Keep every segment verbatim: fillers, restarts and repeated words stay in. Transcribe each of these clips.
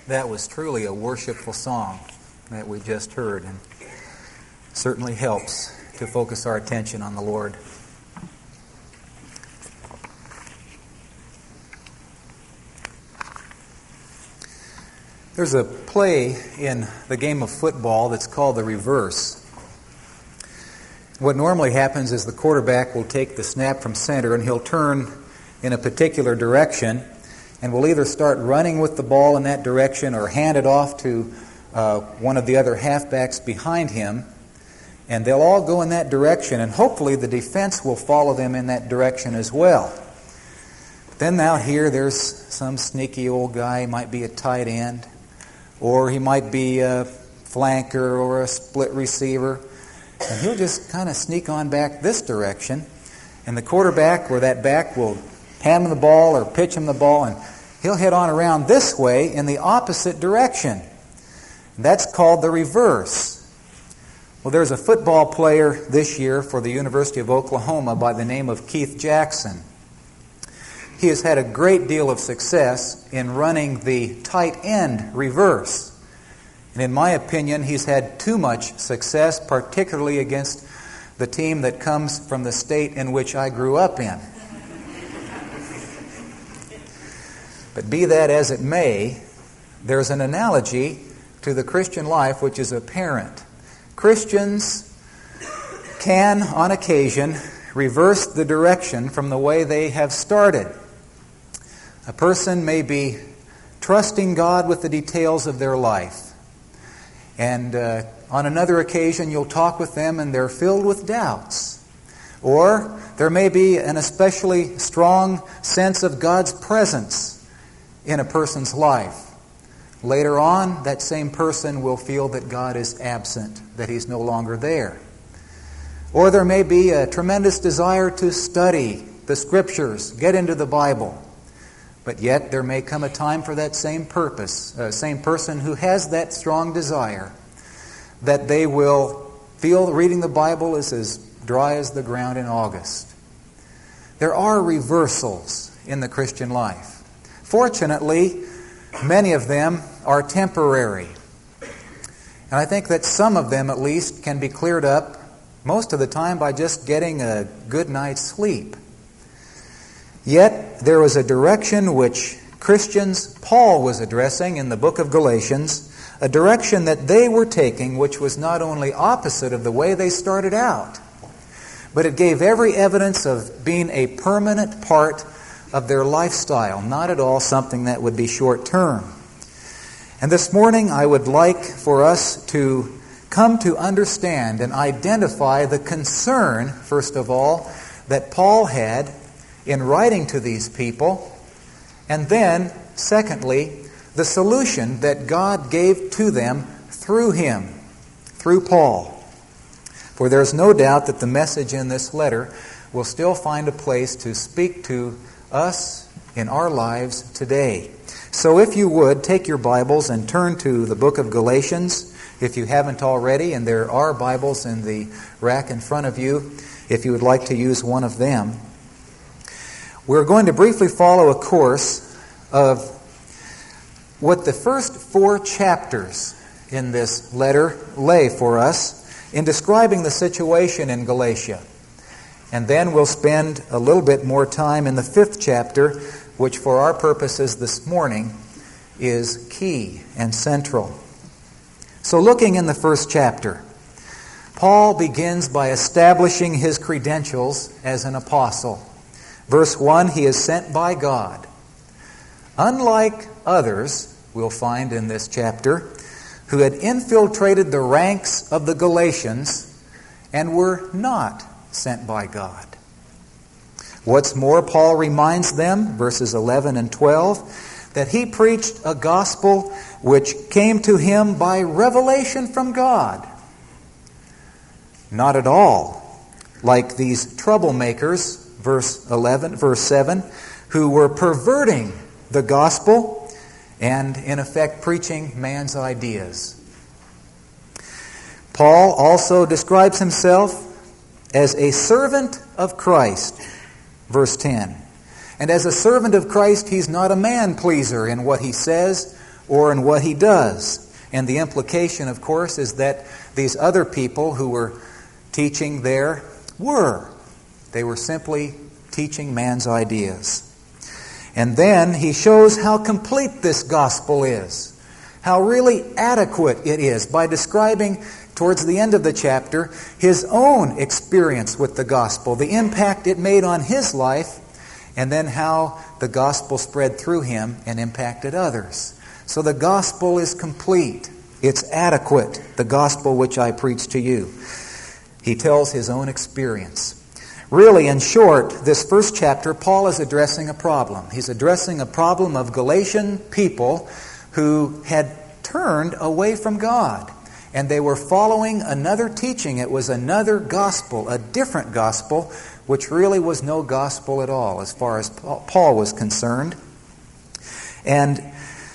That was truly a worshipful song that we just heard, and certainly helps to focus our attention on the Lord. There's a play in the game of football that's called the reverse. What normally happens is the quarterback will take the snap from center and he'll turn in a particular direction, and will either start running with the ball in that direction or hand it off to uh, one of the other halfbacks behind him, and they'll all go in that direction, and hopefully the defense will follow them in that direction as well. Then now here there's some sneaky old guy, might be a tight end, or he might be a flanker or a split receiver, and he'll just kind of sneak on back this direction, and the quarterback or that back will hand him the ball or pitch him the ball, and he'll head on around this way in the opposite direction. That's called the reverse. Well, there's a football player this year for the University of Oklahoma by the name of Keith Jackson. He has had a great deal of success in running the tight end reverse. And in my opinion, he's had too much success, particularly against the team that comes from the state in which I grew up in. But be that as it may, there's an analogy to the Christian life which is apparent. Christians can, on occasion, reverse the direction from the way they have started. A person may be trusting God with the details of their life. And uh, on another occasion, you'll talk with them and they're filled with doubts. Or there may be an especially strong sense of God's presence in a person's life. Later on, that same person will feel that God is absent, that He's no longer there. Or there may be a tremendous desire to study the Scriptures, get into the Bible. But yet there may come a time for that same purpose, uh, same person who has that strong desire, that they will feel reading the Bible is as dry as the ground in August. There are reversals in the Christian life. Fortunately, many of them are temporary. And I think that some of them, at least, can be cleared up most of the time by just getting a good night's sleep. Yet, there was a direction which Christians Paul was addressing in the book of Galatians, a direction that they were taking which was not only opposite of the way they started out, but it gave every evidence of being a permanent part of their lifestyle, not at all something that would be short-term. And this morning I would like for us to come to understand and identify the concern, first of all, that Paul had in writing to these people, and then, secondly, the solution that God gave to them through him, through Paul. For there's no doubt that the message in this letter will still find a place to speak to us in our lives today. So if you would, take your Bibles and turn to the book of Galatians, if you haven't already, and there are Bibles in the rack in front of you, if you would like to use one of them. We're going to briefly follow a course of what the first four chapters in this letter lay for us in describing the situation in Galatia. And then we'll spend a little bit more time in the fifth chapter, which for our purposes this morning is key and central. So looking in the first chapter, Paul begins by establishing his credentials as an apostle. Verse one, he is sent by God. Unlike others, we'll find in this chapter, who had infiltrated the ranks of the Galatians and were not sent by God. What's more, Paul reminds them, verses eleven and twelve, that he preached a gospel which came to him by revelation from God. Not at all like these troublemakers, verse eleven, verse seven, who were perverting the gospel and in effect preaching man's ideas. Paul also describes himself as a servant of Christ, verse ten. And as a servant of Christ, he's not a man-pleaser in what he says or in what he does. And the implication, of course, is that these other people who were teaching there were. They were simply teaching man's ideas. And then he shows how complete this gospel is, how really adequate it is, by describing, towards the end of the chapter, his own experience with the gospel, the impact it made on his life, and then how the gospel spread through him and impacted others. So the gospel is complete. It's adequate, the gospel which I preach to you. He tells his own experience. Really, in short, this first chapter, Paul is addressing a problem. He's addressing a problem of Galatian people who had turned away from God. And they were following another teaching. It was another gospel, a different gospel, which really was no gospel at all as far as Paul was concerned. And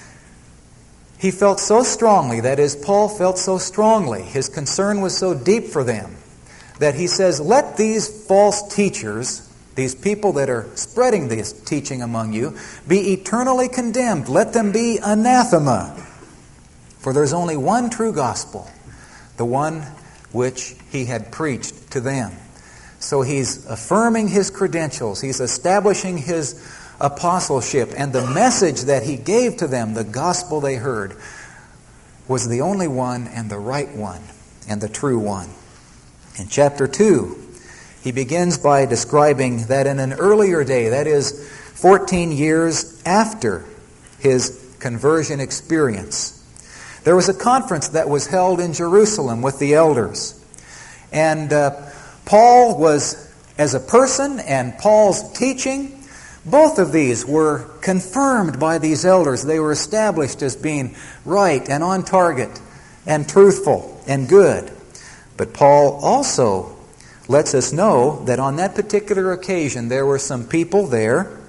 he felt so strongly, that is, Paul felt so strongly, his concern was so deep for them, that he says, let these false teachers, these people that are spreading this teaching among you, be eternally condemned. Let them be anathema. For there's only one true gospel, the one which he had preached to them. So he's affirming his credentials. He's establishing his apostleship. And the message that he gave to them, the gospel they heard, was the only one and the right one and the true one. In chapter two, he begins by describing that in an earlier day, that is fourteen years after his conversion experience, there was a conference that was held in Jerusalem with the elders. And uh, Paul was, as a person, and Paul's teaching, both of these were confirmed by these elders. They were established as being right and on target and truthful and good. But Paul also lets us know that on that particular occasion there were some people there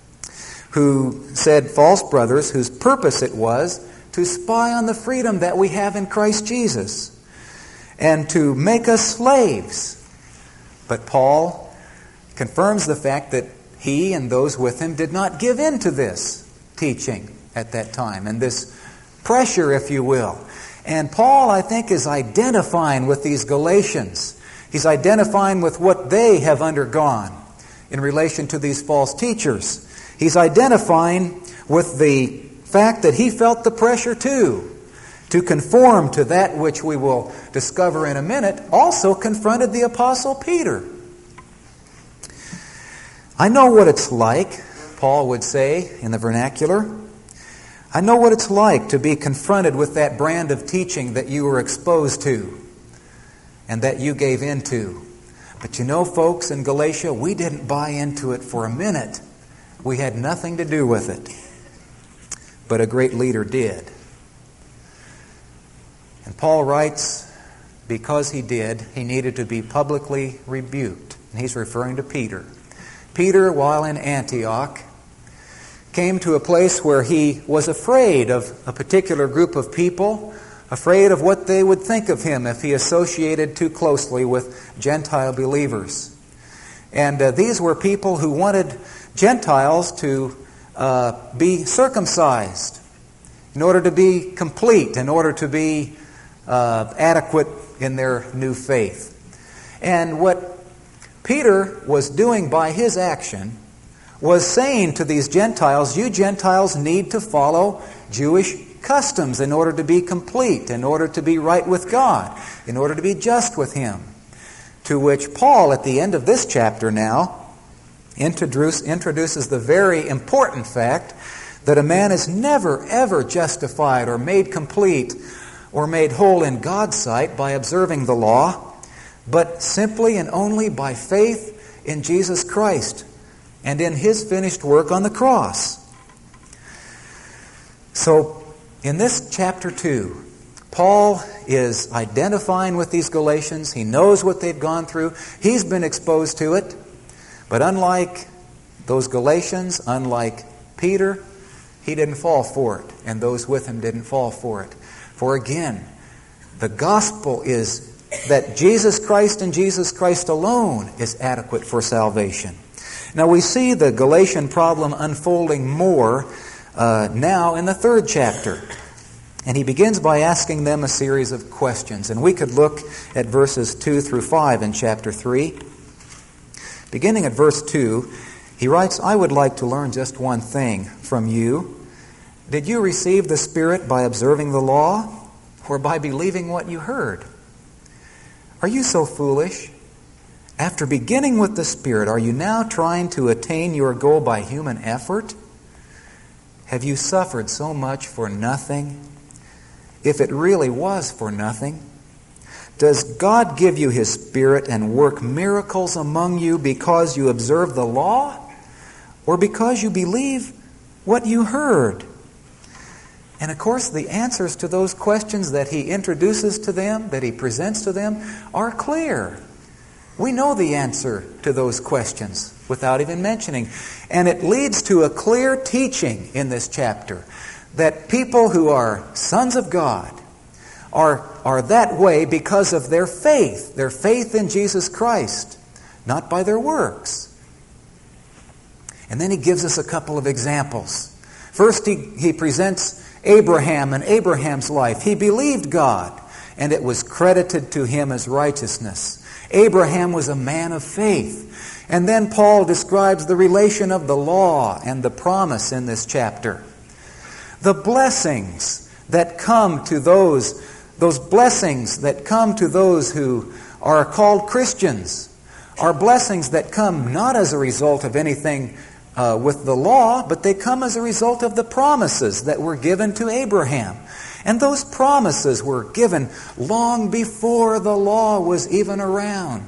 who said, false brothers, whose purpose it was to spy on the freedom that we have in Christ Jesus and to make us slaves. But Paul confirms the fact that he and those with him did not give in to this teaching at that time, and this pressure, if you will. And Paul, I think, is identifying with these Galatians. He's identifying with what they have undergone in relation to these false teachers. He's identifying with the fact that he felt the pressure too, to conform to that which we will discover in a minute, also confronted the Apostle Peter. I know what it's like, Paul would say in the vernacular. I know what it's like to be confronted with that brand of teaching that you were exposed to and that you gave into. But you know, folks, in Galatia, we didn't buy into it for a minute. We had nothing to do with it. But a great leader did. And Paul writes, because he did, he needed to be publicly rebuked. And he's referring to Peter. Peter, while in Antioch, came to a place where he was afraid of a particular group of people, afraid of what they would think of him if he associated too closely with Gentile believers. And uh, these were people who wanted Gentiles to uh, be circumcised in order to be complete, in order to be uh, adequate in their new faith. And what Peter was doing by his action was saying to these Gentiles, you Gentiles need to follow Jewish customs in order to be complete, in order to be right with God, in order to be just with Him. To which Paul, at the end of this chapter now, introduce, introduces the very important fact that a man is never, ever justified or made complete or made whole in God's sight by observing the law, but simply and only by faith in Jesus Christ and in His finished work on the cross. So, in this chapter two, Paul is identifying with these Galatians. He knows what they've gone through. He's been exposed to it. But unlike those Galatians, unlike Peter, he didn't fall for it. And those with him didn't fall for it. For again, the gospel is that Jesus Christ and Jesus Christ alone is adequate for salvation. Now we see the Galatian problem unfolding more uh, now in the third chapter. And he begins by asking them a series of questions. And we could look at verses two through five in chapter three. Beginning at verse two, he writes, "I would like to learn just one thing from you. Did you receive the Spirit by observing the law, or by believing what you heard? Are you so foolish? After beginning with the Spirit, are you now trying to attain your goal by human effort? Have you suffered so much for nothing? If it really was for nothing, does God give you His Spirit and work miracles among you because you observe the law, or because you believe what you heard?" And of course, the answers to those questions that he introduces to them, that he presents to them, are clear. We know the answer to those questions without even mentioning. And it leads to a clear teaching in this chapter that people who are sons of God are, are that way because of their faith, their faith in Jesus Christ, not by their works. And then he gives us a couple of examples. First, he, he presents Abraham and Abraham's life. He believed God, and it was credited to him as righteousness. Abraham was a man of faith. And then Paul describes the relation of the law and the promise in this chapter. The blessings that come to those, those blessings that come to those who are called Christians are blessings that come not as a result of anything Uh, with the law, but they come as a result of the promises that were given to Abraham. And those promises were given long before the law was even around.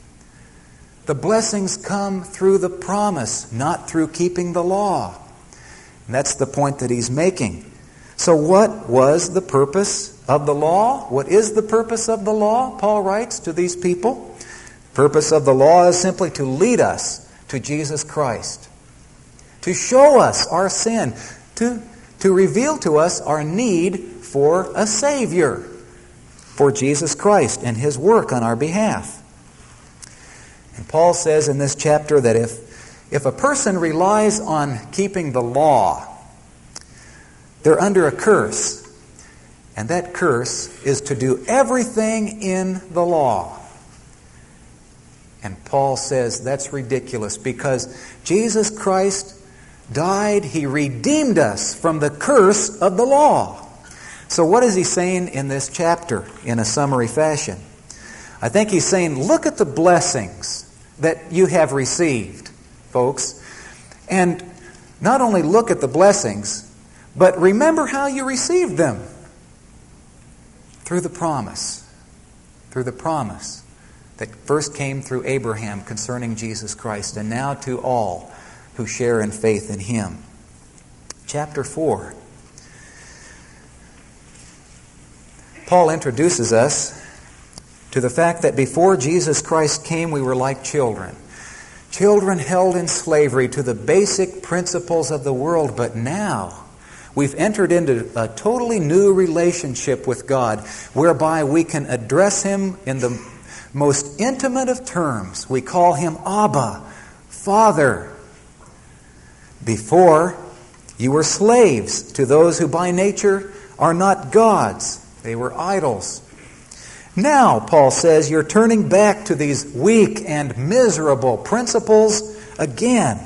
The blessings come through the promise, not through keeping the law. And that's the point that he's making. So what was the purpose of the law? What is the purpose of the law? Paul writes to these people. The purpose of the law is simply to lead us to Jesus Christ, to show us our sin, to, to reveal to us our need for a Savior, for Jesus Christ and His work on our behalf. And Paul says in this chapter that if, if a person relies on keeping the law, they're under a curse. And that curse is to do everything in the law. And Paul says that's ridiculous because Jesus Christ died, He redeemed us from the curse of the law. So what is he saying in this chapter in a summary fashion? I think he's saying, look at the blessings that you have received, folks. And not only look at the blessings, but remember how you received them. Through the promise. Through the promise that first came through Abraham concerning Jesus Christ, and now to all who share in faith in Him. Chapter four. Paul introduces us to the fact that before Jesus Christ came, we were like children. Children held in slavery to the basic principles of the world, but now we've entered into a totally new relationship with God, whereby we can address Him in the most intimate of terms. We call Him Abba, Father. Before, you were slaves to those who by nature are not gods. They were idols. Now, Paul says, you're turning back to these weak and miserable principles again.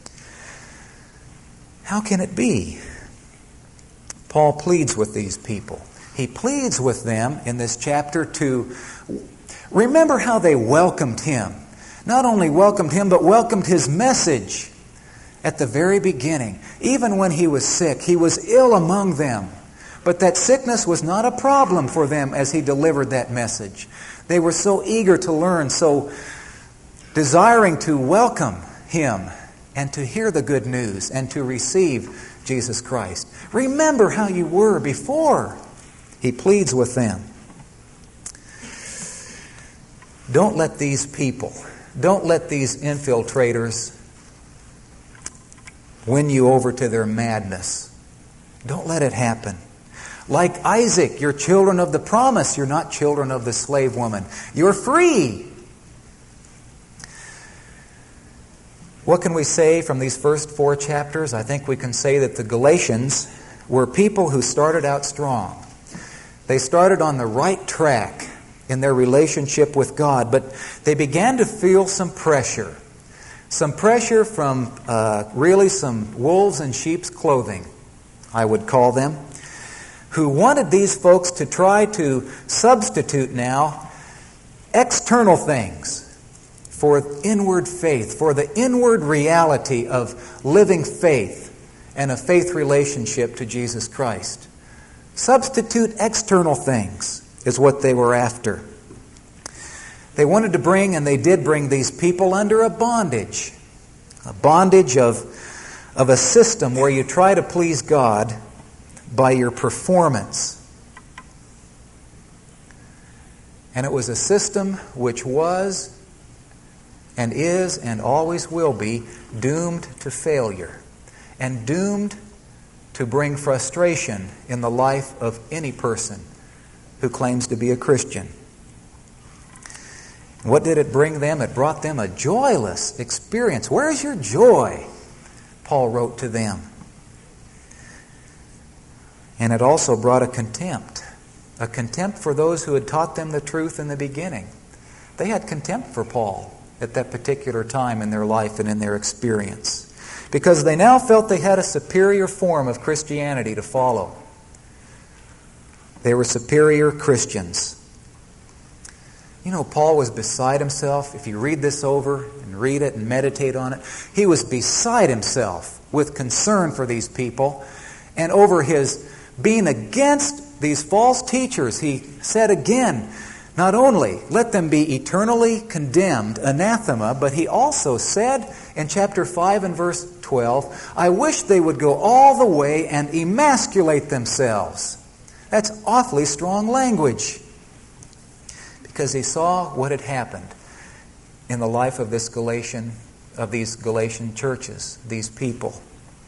How can it be? Paul pleads with these people. He pleads with them in this chapter to remember how they welcomed him. Not only welcomed him, but welcomed his message. At the very beginning, even when he was sick, he was ill among them. But that sickness was not a problem for them as he delivered that message. They were so eager to learn, so desiring to welcome him and to hear the good news and to receive Jesus Christ. Remember how you were before. He pleads with them. Don't let these people, don't let these infiltrators win you over to their madness. Don't let it happen. Like Isaac, you're children of the promise. You're not children of the slave woman. You're free. What can we say from these first four chapters? I think we can say that the Galatians were people who started out strong. They started on the right track in their relationship with God, but they began to feel some pressure. Some pressure from uh, really some wolves in sheep's clothing, I would call them, who wanted these folks to try to substitute now external things for inward faith, for the inward reality of living faith and a faith relationship to Jesus Christ. Substitute external things is what they were after. They wanted to bring, and they did bring these people under a bondage. A bondage of, of a system where you try to please God by your performance. And it was a system which was and is and always will be doomed to failure and doomed to bring frustration in the life of any person who claims to be a Christian. What did it bring them? It brought them a joyless experience. Where's your joy? Paul wrote to them. And it also brought a contempt. A contempt for those who had taught them the truth in the beginning. They had contempt for Paul at that particular time in their life and in their experience, because they now felt they had a superior form of Christianity to follow. They were superior Christians. You know, Paul was beside himself. If you read this over and read it and meditate on it, he was beside himself with concern for these people and over his being against these false teachers. He said again, not only let them be eternally condemned, anathema, but he also said in chapter five and verse twelve, I wish they would go all the way and emasculate themselves. That's awfully strong language, because he saw what had happened in the life of this Galatian, of these Galatian churches, these people.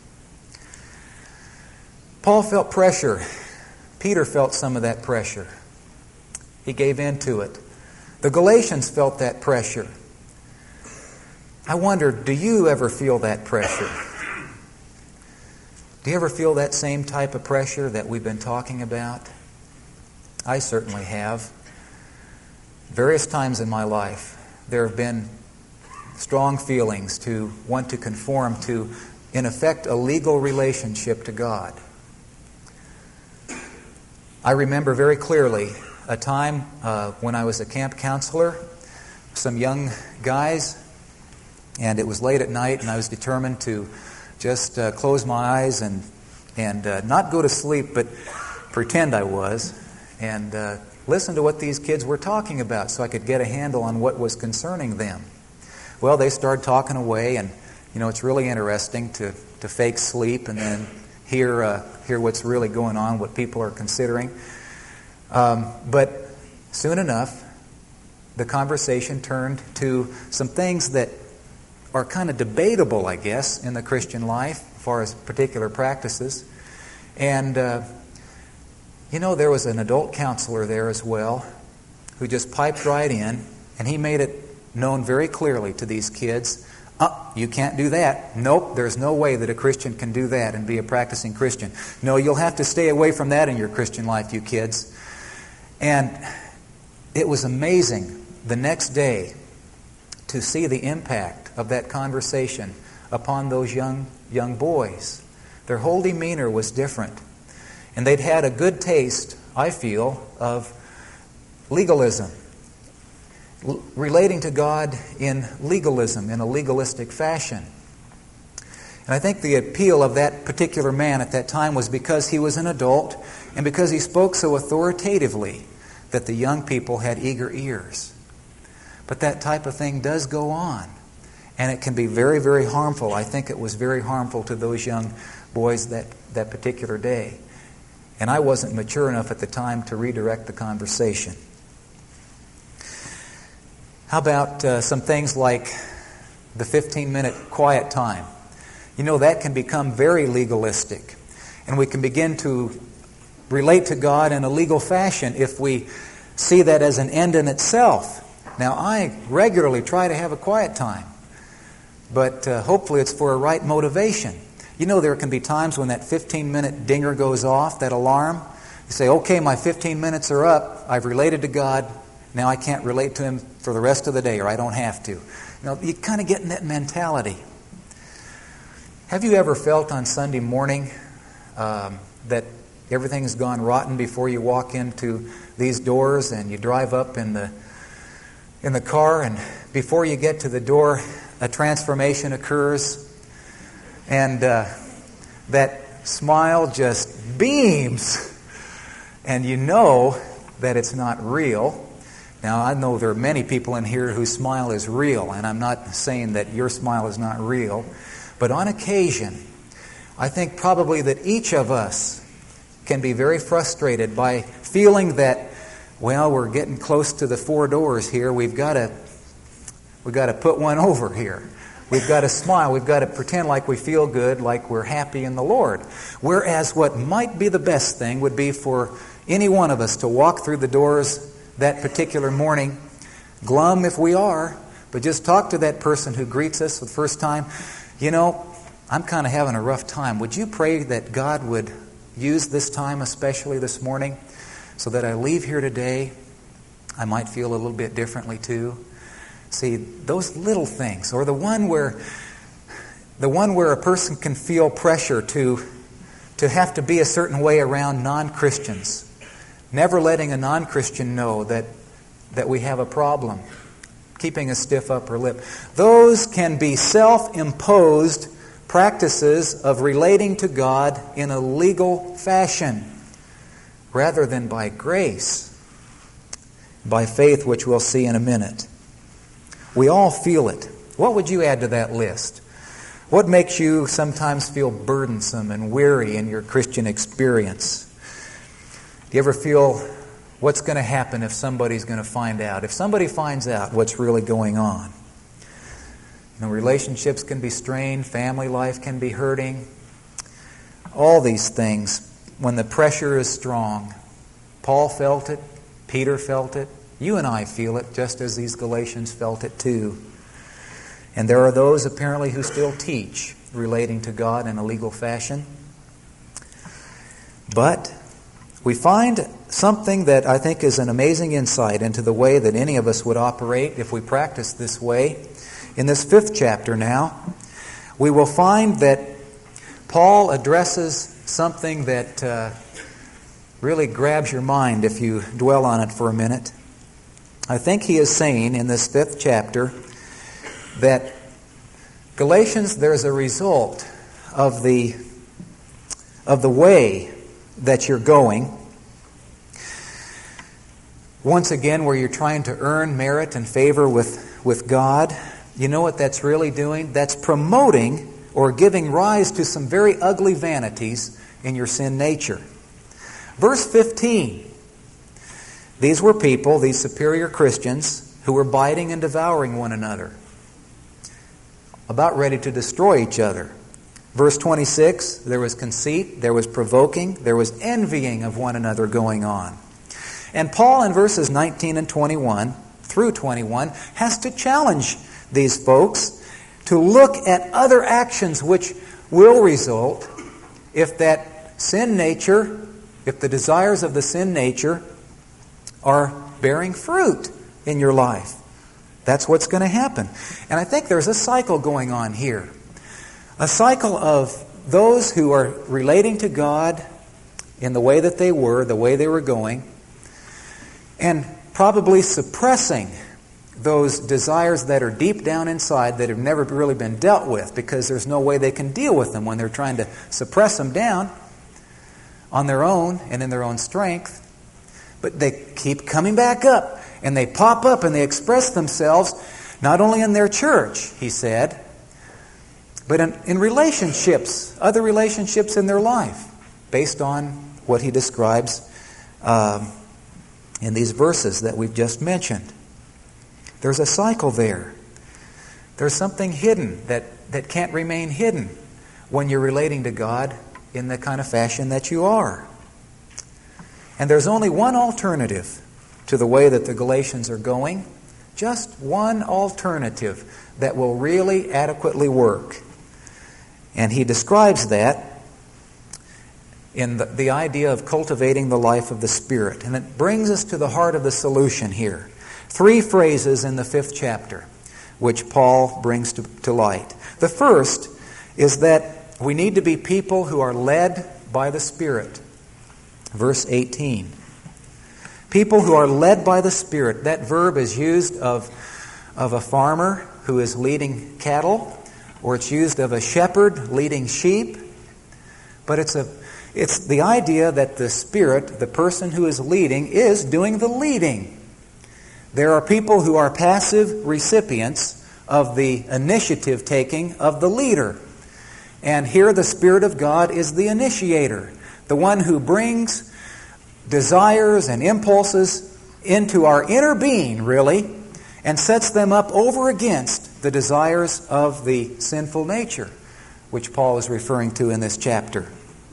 Paul felt pressure. Peter felt some of that pressure. He gave in to it. The Galatians felt that pressure. I wonder, do you ever feel that pressure? Do you ever feel that same type of pressure that we've been talking about? I certainly have. Various times in my life, there have been strong feelings to want to conform to, in effect, a legal relationship to God. I remember very clearly a time uh, when I was a camp counselor, some young guys, and it was late at night, and I was determined to just uh, close my eyes and and uh, not go to sleep, but pretend I was, and uh, listen to what these kids were talking about so I could get a handle on what was concerning them. Well, they started talking away, and you know, it's really interesting to, to fake sleep and then hear uh, hear what's really going on, what people are considering. Um, but soon enough, the conversation turned to some things that are kind of debatable, I guess, in the Christian life as far as particular practices. And, uh, you know, there was an adult counselor there as well who just piped right in, and he made it known very clearly to these kids, Uh, you can't do that. Nope, there's no way that a Christian can do that and be a practicing Christian. No, you'll have to stay away from that in your Christian life, you kids. And it was amazing the next day to see the impact of that conversation upon those young young boys. Their whole demeanor was different. And they'd had a good taste, I feel, of legalism. Relating to God in legalism, in a legalistic fashion. And I think the appeal of that particular man at that time was because he was an adult and because he spoke so authoritatively that the young people had eager ears. But that type of thing does go on, and it can be very, very harmful. I think it was very harmful to those young boys that, that particular day. And I wasn't mature enough at the time to redirect the conversation. How about uh, some things like the fifteen-minute quiet time? You know, that can become very legalistic. And we can begin to relate to God in a legal fashion if we see that as an end in itself. Now, I regularly try to have a quiet time. but uh, hopefully it's for a right motivation. You know, there can be times when that fifteen-minute dinger goes off, that alarm. You say, okay, my fifteen minutes are up. I've related to God. Now I can't relate to Him for the rest of the day, or I don't have to. You know, you kind of get in that mentality. Have you ever felt on Sunday morning um, that everything's gone rotten before you walk into these doors and you drive up in the in the car, and before you get to the door, a transformation occurs, and uh, that smile just beams, and you know that it's not real. Now, I know there are many people in here whose smile is real, and I'm not saying that your smile is not real, but on occasion, I think probably that each of us can be very frustrated by feeling that, well, we're getting close to the four doors here. We've got to, we've got to put one over here. We've got to smile. We've got to pretend like we feel good, like we're happy in the Lord. Whereas what might be the best thing would be for any one of us to walk through the doors that particular morning, glum if we are, but just talk to that person who greets us for the first time. You know, I'm kind of having a rough time. Would you pray that God would use this time, especially this morning, so that I leave here today, I might feel a little bit differently too? See, those little things, or the one where the one where a person can feel pressure to to have to be a certain way around non-Christians, never letting a non-Christian know that that we have a problem, keeping a stiff upper lip. Those can be self-imposed practices of relating to God in a legal fashion, rather than by grace, by faith, which we'll see in a minute. We all feel it. What would you add to that list? What makes you sometimes feel burdensome and weary in your Christian experience? Do you ever feel what's going to happen if somebody's going to find out? If somebody finds out what's really going on? You know, relationships can be strained, family life can be hurting. All these things, when the pressure is strong. Paul felt it, Peter felt it, you and I feel it, just as these Galatians felt it too. And there are those apparently who still teach relating to God in a legal fashion. But we find something that I think is an amazing insight into the way that any of us would operate if we practice this way. In this fifth chapter now, we will find that Paul addresses something that uh, really grabs your mind if you dwell on it for a minute. I think he is saying in this fifth chapter that Galatians, there's a result of the of the way that you're going. Once again, where you're trying to earn merit and favor with, with God, you know what that's really doing? That's promoting or giving rise to some very ugly vanities in your sin nature. Verse fifteen. These were people, these superior Christians, who were biting and devouring one another, about ready to destroy each other. Verse twenty-six, there was conceit, there was provoking, there was envying of one another going on. And Paul in verses nineteen and twenty-one through twenty-one has to challenge these folks to look at other actions which will result if that sin nature, if the desires of the sin nature are bearing fruit in your life. That's what's going to happen. And I think there's a cycle going on here. A cycle of those who are relating to God in the way that they were, the way they were going, and probably suppressing those desires that are deep down inside that have never really been dealt with, because there's no way they can deal with them when they're trying to suppress them down on their own and in their own strength. But they keep coming back up, and they pop up and they express themselves not only in their church, he said, but in, in relationships, other relationships in their life, based on what he describes um, in these verses that we've just mentioned. There's a cycle there. There's something hidden that, that can't remain hidden when you're relating to God in the kind of fashion that you are. And there's only one alternative to the way that the Galatians are going, Just one alternative that will really adequately work. And he describes that in the, the idea of cultivating the life of the Spirit. And it brings us to the heart of the solution here. Three phrases in the fifth chapter, which Paul brings to, to light. The first is that we need to be people who are led by the Spirit. Verse eighteen. People who are led by the Spirit. That verb is used of, of a farmer who is leading cattle, or it's used of a shepherd leading sheep. But it's a it's the idea that the Spirit, the person who is leading, is doing the leading. There are people who are passive recipients of the initiative taking of the leader. And here the Spirit of God is the initiator, the one who brings desires and impulses into our inner being, really, and sets them up over against the desires of the sinful nature, which Paul is referring to in this chapter.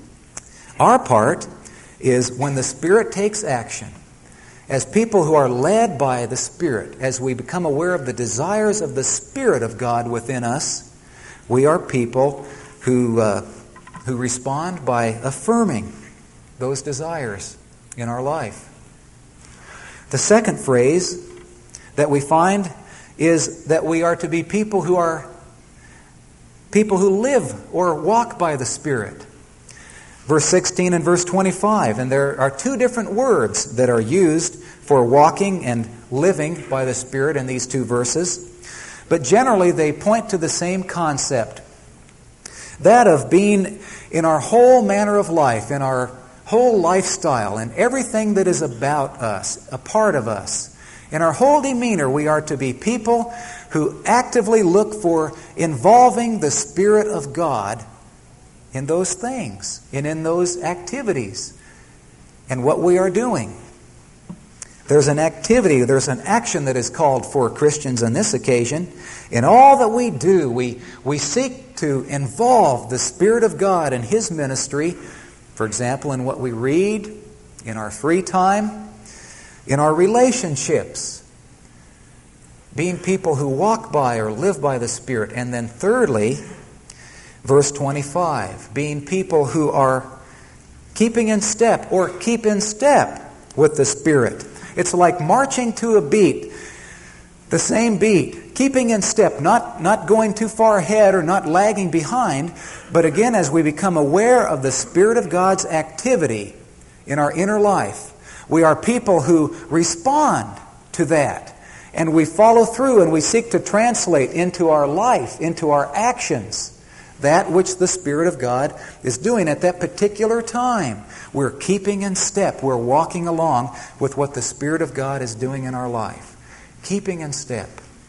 Our part is when the Spirit takes action, as people who are led by the Spirit, as we become aware of the desires of the Spirit of God within us, we are people who uh, who respond by affirming those desires in our life. The second phrase that we find is that we are to be people who are people who live or walk by the Spirit. Verse sixteen and verse twenty-five, and there are two different words that are used for walking and living by the Spirit in these two verses, but generally they point to the same concept, that of being in our whole manner of life, in our whole lifestyle, and everything that is about us, a part of us. In our whole demeanor, we are to be people who actively look for involving the Spirit of God in those things and in those activities and what we are doing. There's an activity, there's an action that is called for Christians on this occasion. In all that we do, we, we seek to involve the Spirit of God in His ministry, for example, in what we read, in our free time, in our relationships, being people who walk by or live by the Spirit. And then thirdly, verse twenty-five, being people who are keeping in step or keep in step with the Spirit. It's like marching to a beat, the same beat, keeping in step, not, not going too far ahead or not lagging behind, but again, as we become aware of the Spirit of God's activity in our inner life, we are people who respond to that, and we follow through and we seek to translate into our life, into our actions, that which the Spirit of God is doing at that particular time. We're keeping in step. We're walking along with what the Spirit of God is doing in our life. Keeping in step.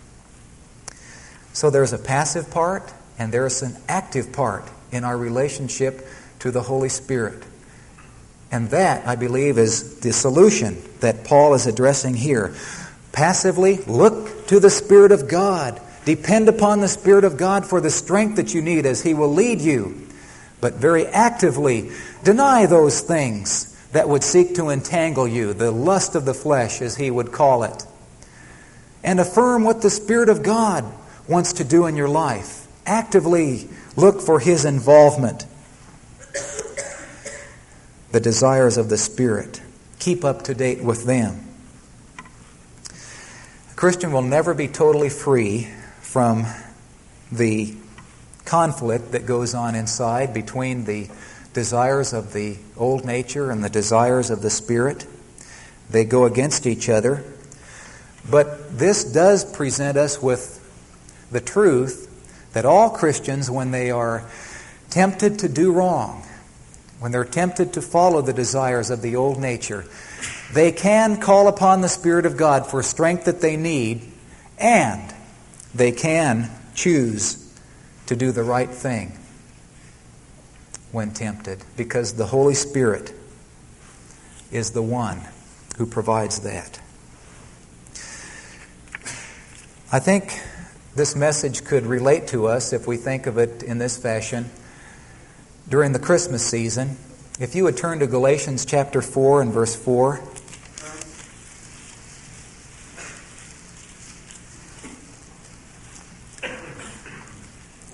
So there's a passive part and there's an active part in our relationship to the Holy Spirit. And that, I believe, is the solution that Paul is addressing here. Passively look to the Spirit of God. Depend upon the Spirit of God for the strength that you need as He will lead you. But very actively deny those things that would seek to entangle you, the lust of the flesh, as he would call it. And affirm what the Spirit of God wants to do in your life. Actively look for His involvement. The desires of the Spirit. Keep up to date with them. A Christian will never be totally free from the conflict that goes on inside between the desires of the old nature and the desires of the Spirit. They go against each other. But this does present us with the truth that all Christians, when they are tempted to do wrong, when they're tempted to follow the desires of the old nature, they can call upon the Spirit of God for strength that they need, and they can choose to do the right thing when tempted, because the Holy Spirit is the one who provides that. I think this message could relate to us if we think of it in this fashion. During the Christmas season, if you would turn to Galatians chapter four and verse four.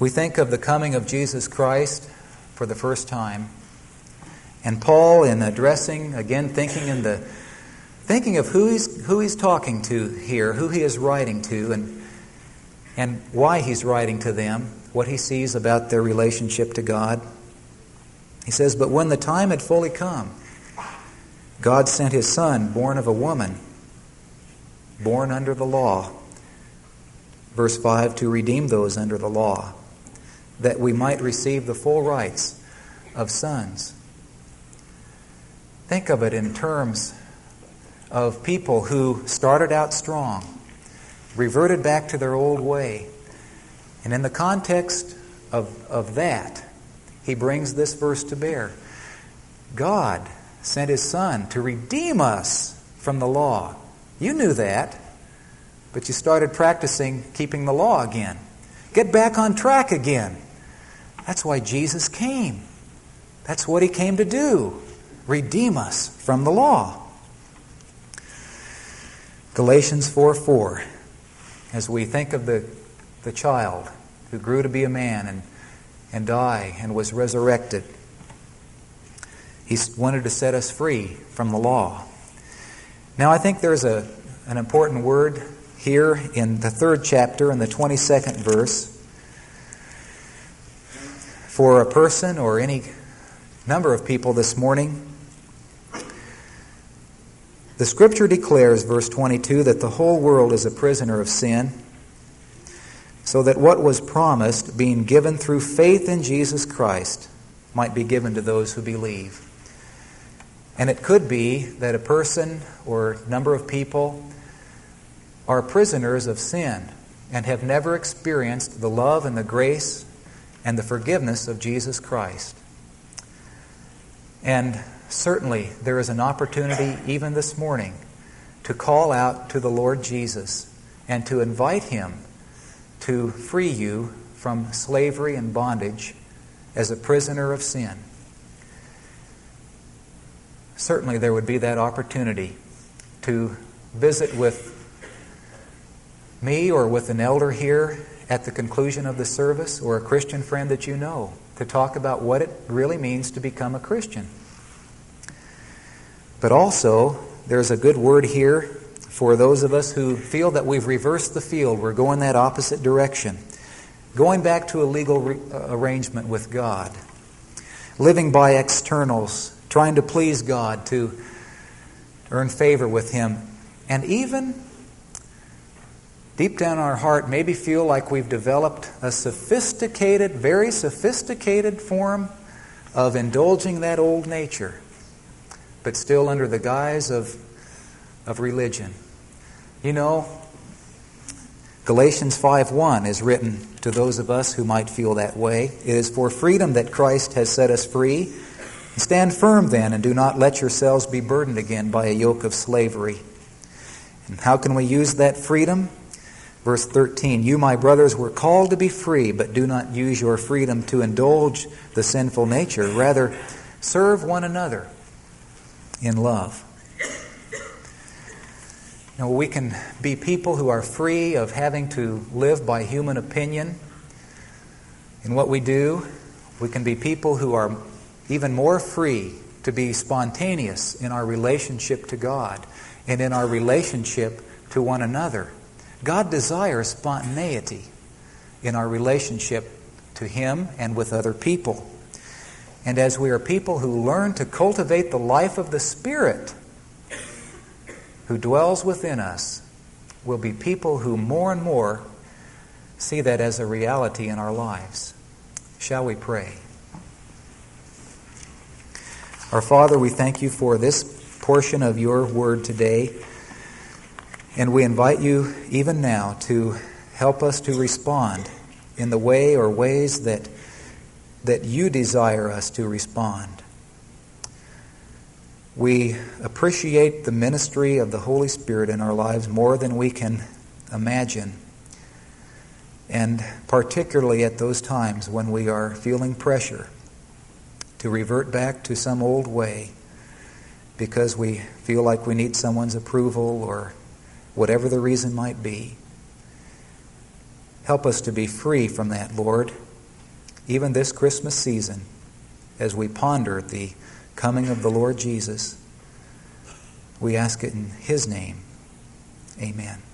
We think of the coming of Jesus Christ for the first time. And Paul, in addressing, again thinking in the thinking of who he's who he's talking to here, who he is writing to, and and why he's writing to them, what he sees about their relationship to God. He says, "But when the time had fully come, God sent His Son, born of a woman, born under the law." Verse five, "to redeem those under the law, that we might receive the full rights of sons." Think of it in terms of people who started out strong, reverted back to their old way. And in the context of, of that, he brings this verse to bear. God sent His Son to redeem us from the law. You knew that, but you started practicing keeping the law again. Get back on track again. That's why Jesus came. That's what He came to do. Redeem us from the law. Galatians four four. As we think of the, the child who grew to be a man and, and die and was resurrected, He wanted to set us free from the law. Now I think there's a, an important word here in the third chapter in the twenty-second verse for a person or any number of people this morning. The Scripture declares, verse twenty-two, that the whole world is a prisoner of sin, so that what was promised, being given through faith in Jesus Christ, might be given to those who believe. And it could be that a person or number of people are prisoners of sin and have never experienced the love and the grace and the forgiveness of Jesus Christ. And certainly there is an opportunity even this morning to call out to the Lord Jesus and to invite Him to free you from slavery and bondage as a prisoner of sin. Certainly there would be that opportunity to visit with me or with an elder here at the conclusion of the service, or a Christian friend that you know, to talk about what it really means to become a Christian. But also, there's a good word here for those of us who feel that we've reversed the field. We're going that opposite direction. Going back to a legal re- arrangement with God. Living by externals. Trying to please God, to earn favor with Him. And even, deep down in our heart, maybe feel like we've developed a sophisticated, very sophisticated form of indulging that old nature, but still under the guise of, of religion. You know, Galatians five one is written to those of us who might feel that way. It is for freedom that Christ has set us free. Stand firm then, and do not let yourselves be burdened again by a yoke of slavery. And how can we use that freedom? Verse thirteen, "You, my brothers, were called to be free, but do not use your freedom to indulge the sinful nature. Rather, serve one another in love." Now, we can be people who are free of having to live by human opinion in what we do. We can be people who are even more free to be spontaneous in our relationship to God and in our relationship to one another. God desires spontaneity in our relationship to Him and with other people. And as we are people who learn to cultivate the life of the Spirit who dwells within us, we'll be people who more and more see that as a reality in our lives. Shall we pray? Our Father, we thank You for this portion of Your Word today, and we invite You even now to help us to respond in the way or ways that, that You desire us to respond. We appreciate the ministry of the Holy Spirit in our lives more than we can imagine, and particularly at those times when we are feeling pressure to revert back to some old way because we feel like we need someone's approval or whatever the reason might be. Help us to be free from that, Lord, even this Christmas season, as we ponder the coming of the Lord Jesus. We ask it in His name. Amen.